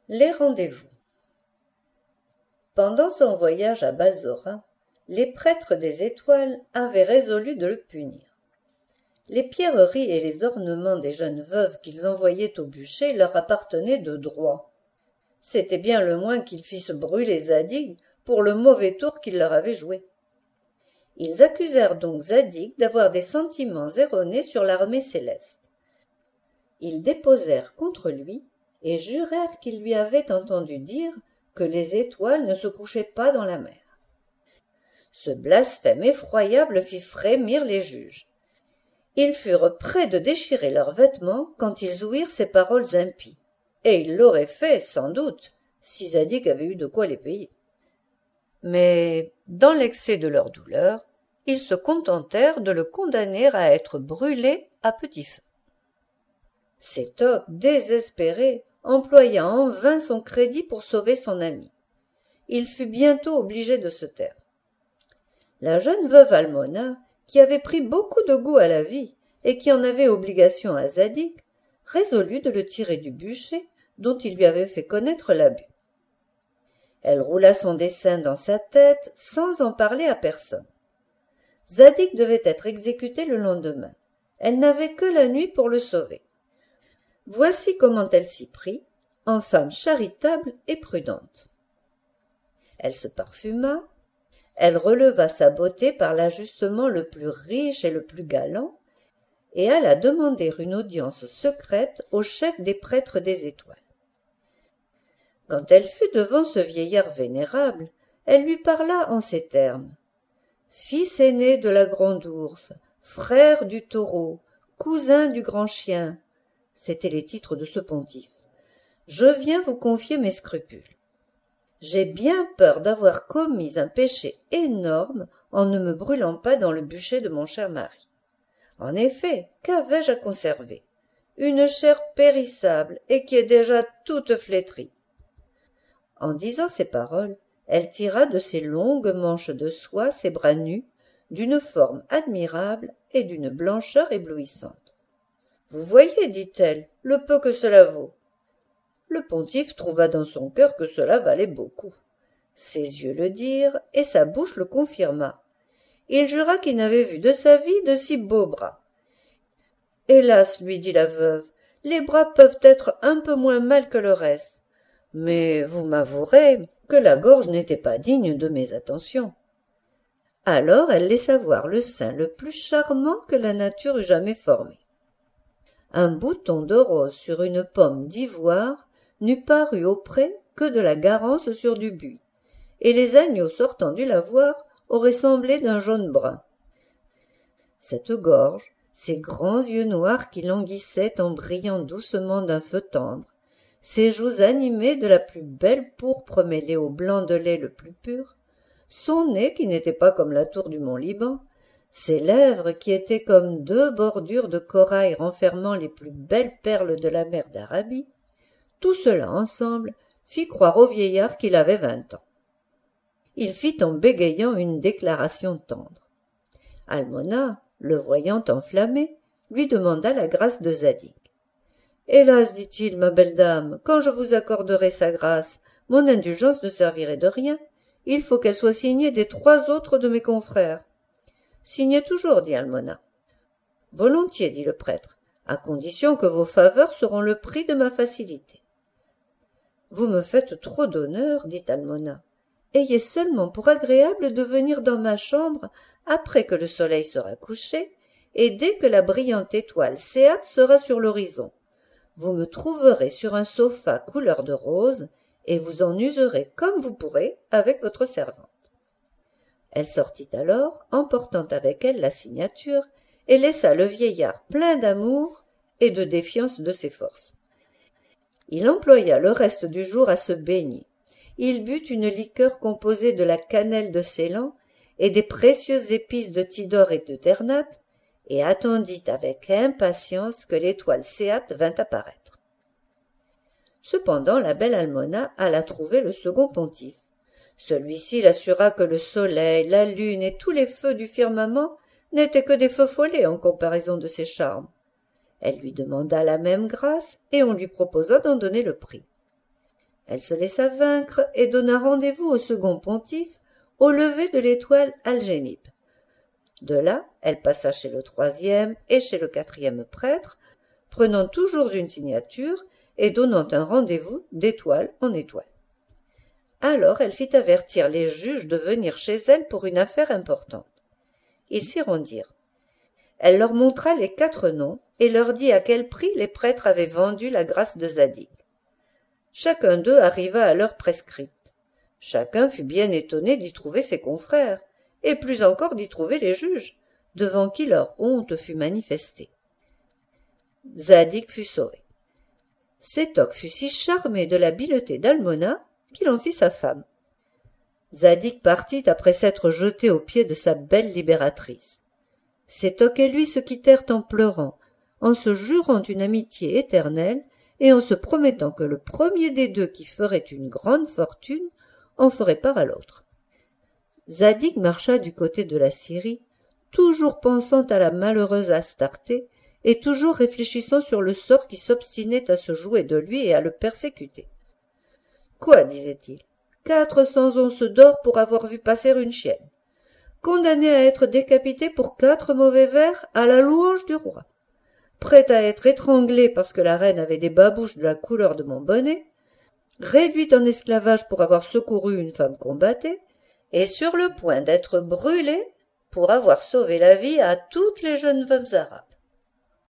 Les rendez-vous. Pendant son voyage à Balzora, les prêtres des étoiles avaient résolu de le punir. Les pierreries et les ornements des jeunes veuves qu'ils envoyaient au bûcher leur appartenaient de droit. C'était bien le moins qu'ils fissent brûler Zadig pour le mauvais tour qu'il leur avait joué. Ils accusèrent donc Zadig d'avoir des sentiments erronés sur l'armée céleste. Ils déposèrent contre lui et jurèrent qu'ils lui avaient entendu dire que les étoiles ne se couchaient pas dans la mer. Ce blasphème effroyable fit frémir les juges. Ils furent près de déchirer leurs vêtements quand ils ouïrent ces paroles impies, et ils l'auraient fait, sans doute, si Zadig avait eu de quoi les payer. Mais, dans l'excès de leur douleur, ils se contentèrent de le condamner à être brûlé à petit feu. Sétoc, désespéré, employa en vain son crédit pour sauver son ami. Il fut bientôt obligé de se taire. La jeune veuve Almona, qui avait pris beaucoup de goût à la vie et qui en avait obligation à Zadig, résolut de le tirer du bûcher dont il lui avait fait connaître l'abus. Elle roula son dessein dans sa tête sans en parler à personne. Zadig devait être exécuté le lendemain. Elle n'avait que la nuit pour le sauver. Voici comment elle s'y prit, en femme charitable et prudente. Elle se parfuma, elle releva sa beauté par l'ajustement le plus riche et le plus galant, et alla demander une audience secrète au chef des prêtres des étoiles. Quand elle fut devant ce vieillard vénérable, elle lui parla en ces termes. « Fils aîné de la grande ours, frère du taureau, cousin du grand chien, c'étaient les titres de ce pontife. Je viens vous confier mes scrupules. J'ai bien peur d'avoir commis un péché énorme en ne me brûlant pas dans le bûcher de mon cher mari. En effet, qu'avais-je à conserver? Une chair périssable et qui est déjà toute flétrie. » En disant ces paroles, elle tira de ses longues manches de soie ses bras nus, d'une forme admirable et d'une blancheur éblouissante. « Vous voyez, dit-elle, le peu que cela vaut. » Le pontife trouva dans son cœur que cela valait beaucoup. Ses yeux le dirent, et sa bouche le confirma. Il jura qu'il n'avait vu de sa vie de si beaux bras. « Hélas, lui dit la veuve, les bras peuvent être un peu moins mal que le reste, mais vous m'avouerez que la gorge n'était pas digne de mes attentions. » Alors elle laissa voir le sein le plus charmant que la nature eût jamais formé. Un bouton de rose sur une pomme d'ivoire n'eût paru auprès que de la garance sur du buis, et les agneaux sortant du lavoir auraient semblé d'un jaune brun. Cette gorge, ces grands yeux noirs qui languissaient en brillant doucement d'un feu tendre, ses joues animées de la plus belle pourpre mêlée au blanc de lait le plus pur, son nez qui n'était pas comme la tour du mont Liban, ses lèvres qui étaient comme deux bordures de corail renfermant les plus belles perles de la mer d'Arabie, tout cela ensemble fit croire au vieillard qu'il avait 20 ans. Il fit en bégayant une déclaration tendre. Almona, le voyant enflammé, lui demanda la grâce de Zadig. « Hélas, dit-il, ma belle dame, quand je vous accorderai sa grâce, mon indulgence ne servirait de rien. Il faut qu'elle soit signée des 3 autres de mes confrères. » « Signez toujours, dit Almona. »« Volontiers, dit le prêtre, à condition que vos faveurs seront le prix de ma facilité. »« Vous me faites trop d'honneur, dit Almona. Ayez seulement pour agréable de venir dans ma chambre après que le soleil sera couché et dès que la brillante étoile Céate sera sur l'horizon. Vous me trouverez sur un sofa couleur de rose et vous en userez comme vous pourrez avec votre servante. » Elle sortit alors, emportant avec elle la signature, et laissa le vieillard plein d'amour et de défiance de ses forces. Il employa le reste du jour à se baigner. Il but une liqueur composée de la cannelle de Ceylan et des précieuses épices de Tidore et de Ternate, et attendit avec impatience que l'étoile Céate vînt apparaître. Cependant la belle Almona alla trouver le second pontife. Celui-ci l'assura que le soleil, la lune et tous les feux du firmament n'étaient que des feux follets en comparaison de ses charmes. Elle lui demanda la même grâce et on lui proposa d'en donner le prix. Elle se laissa vaincre et donna rendez-vous au second pontife au lever de l'étoile Algénib. De là, elle passa chez le troisième et chez le quatrième prêtre, prenant toujours une signature et donnant un rendez-vous d'étoile en étoile. Alors elle fit avertir les juges de venir chez elle pour une affaire importante. Ils s'y rendirent. Elle leur montra les 4 noms et leur dit à quel prix les prêtres avaient vendu la grâce de Zadig. Chacun d'eux arriva à l'heure prescrite. Chacun fut bien étonné d'y trouver ses confrères, et plus encore d'y trouver les juges, devant qui leur honte fut manifestée. Zadig fut sauvé. Sétoc fut si charmé de l'habileté d'Almona qu'il en fit sa femme. Zadig partit après s'être jeté aux pieds de sa belle libératrice. Sétoc et lui se quittèrent en pleurant, en se jurant une amitié éternelle et en se promettant que le premier des deux qui ferait une grande fortune en ferait part à l'autre. Zadig marcha du côté de la Syrie, toujours pensant à la malheureuse Astarté et toujours réfléchissant sur le sort qui s'obstinait à se jouer de lui et à le persécuter. Quoi, disait-il, 400 onces d'or pour avoir vu passer une chienne, condamné à être décapité pour 4 mauvais vers à la louange du roi, prêt à être étranglé parce que la reine avait des babouches de la couleur de mon bonnet, réduit en esclavage pour avoir secouru une femme combattée, et sur le point d'être brûlé pour avoir sauvé la vie à toutes les jeunes veuves arabes.